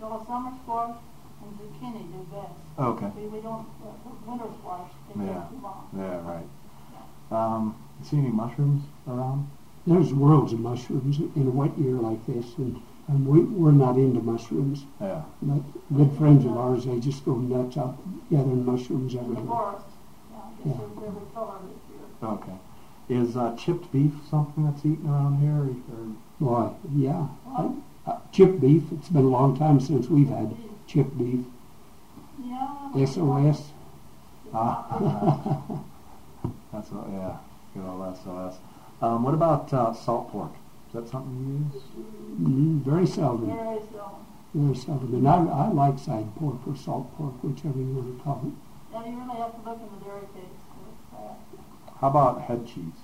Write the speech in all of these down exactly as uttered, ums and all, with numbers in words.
So summer squash and zucchini do best. Okay. We, we don't, uh, the winter squash, they Yeah. take too long. Yeah, right. Um, you see any mushrooms around? There's worlds of mushrooms in a wet year like this, and, and we, we're not into mushrooms. Yeah. But good friends of ours, they just go nuts out gathering mushrooms In the everywhere. forest, yeah, I guess Yeah. they're very color this year. Okay. Is uh, chipped beef something that's eaten around here? Or? Boy, yeah. Uh, uh, chipped beef, it's been a long time since we've had chipped beef. Yeah. S O S. Ah. That's what, yeah. Good old S O S. Um, what about uh, salt pork? Is that something you use? Mm, very seldom. Very seldom. Very seldom. And I, I like side pork or salt pork, whichever you want to call it. Yeah, you really have to look in the dairy case for that. How about head cheese?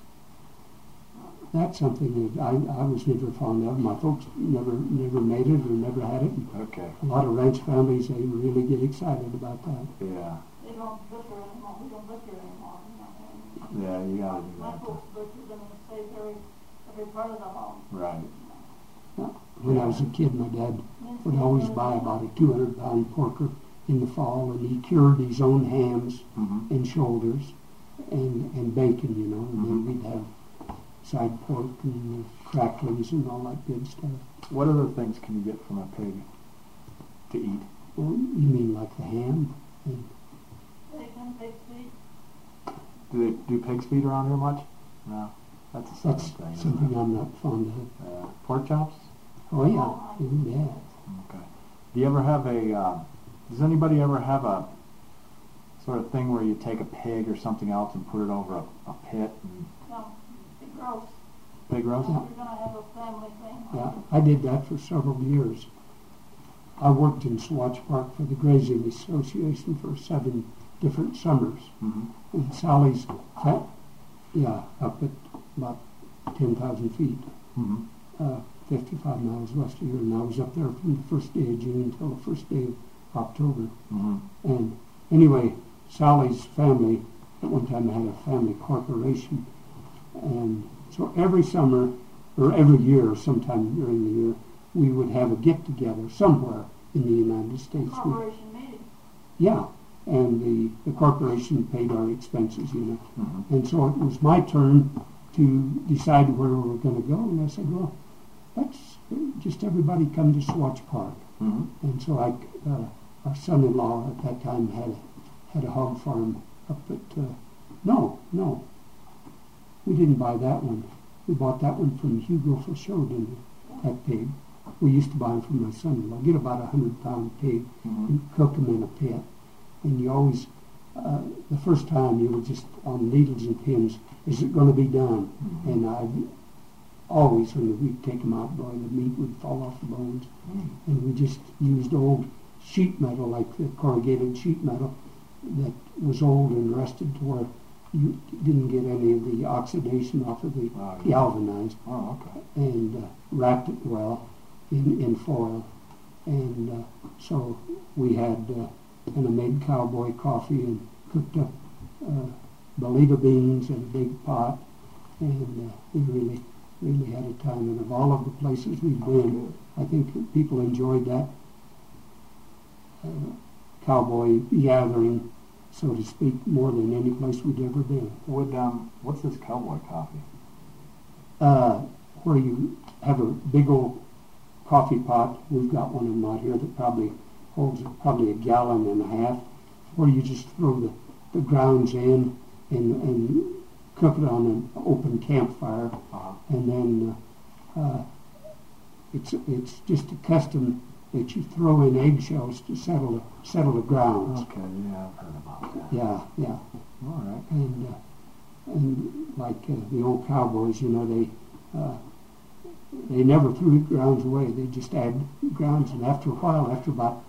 That's something that I, I was never fond of. My folks never never made it or never had it. And Okay. a lot of ranch families, they really get excited about that. Yeah. They don't butcher anymore. We don't butcher anymore. You know, Yeah, you gotta do my that. folks butchered them and saved every, every part of the home. Right. When I was a kid, my dad would always buy about a two hundred pound porker in the fall, and he cured his own hams Mm-hmm. and shoulders and, and bacon, you know, and Mhm. then we'd have side pork and uh, cracklings and all that good stuff. What other things can you get from a pig to eat? Well, you mean like the ham? And Bacon, pig's feet. Do they do pig's feet around here much? No. That's a southern that's thing. isn't something it? I'm not fond of. Yeah. Pork chops? Oh, yeah. Mm, yeah. Okay. Do you ever have a, uh, does anybody ever have a sort of thing where you take a pig or something else and put it over a, a pit and No, it's gross. pig roast? If you're going to have a family thing. Yeah, I did that for several years. I worked in Swatch Park for the Grazing Association for seven different summers. Mm-hmm. And Sally's, fa- yeah, up at about ten thousand feet, Mm-hmm. uh, fifty-five miles west of here. And I was up there from the first day of June until the first day of October. Mm-hmm. And anyway, Sally's family at one time had a family corporation. And so every summer, or every year, sometime during the year, we would have a get-together somewhere in the United States. We- Corporation meeting. yeah, and the, the corporation paid our expenses, you know. Mm-hmm. And so it was my turn to decide where we were going to go. And I said, well, let's just everybody come to Swatch Park. Mm-hmm. And so I, uh, our son-in-law at that time had a, had a hog farm up at, uh, no, no, we didn't buy that one. We bought that one from Hugo Fauchot, didn't we, that pig. We used to buy them from my son-in-law. Get about a hundred pound pig Mm-hmm. and cook them in a pit. And you always, uh, the first time you were just on needles and pins, is it going to be done? Mm-hmm. And I always, when we'd take them out, boy, the meat would fall off the bones. Mm-hmm. And we just used old sheet metal, like the corrugated sheet metal, that was old and rusted to where you didn't get any of the oxidation off of the Oh, yeah. galvanized, Oh, okay. and uh, wrapped it well in, in foil. And uh, so we had, uh, and I made cowboy coffee and cooked up uh, Belita beans in a big pot, and uh, we really, really had a time. And of all of the places we've been, I think that people enjoyed that uh, cowboy gathering, so to speak, more than any place we'd ever been. Would um, what's this cowboy coffee? Uh, where you have a big old coffee pot, we've got one of them out here that probably holds probably a gallon and a half, where you just throw the, the grounds in and, and cook it on an open campfire, Uh-huh. and then uh, uh, it's it's just a custom that you throw in eggshells to settle the, settle the grounds. Okay, yeah, I've heard about that. Yeah, yeah. All right. And uh, and like uh, the old cowboys, you know, they uh, they never threw grounds away. They just add grounds, and after a while, after about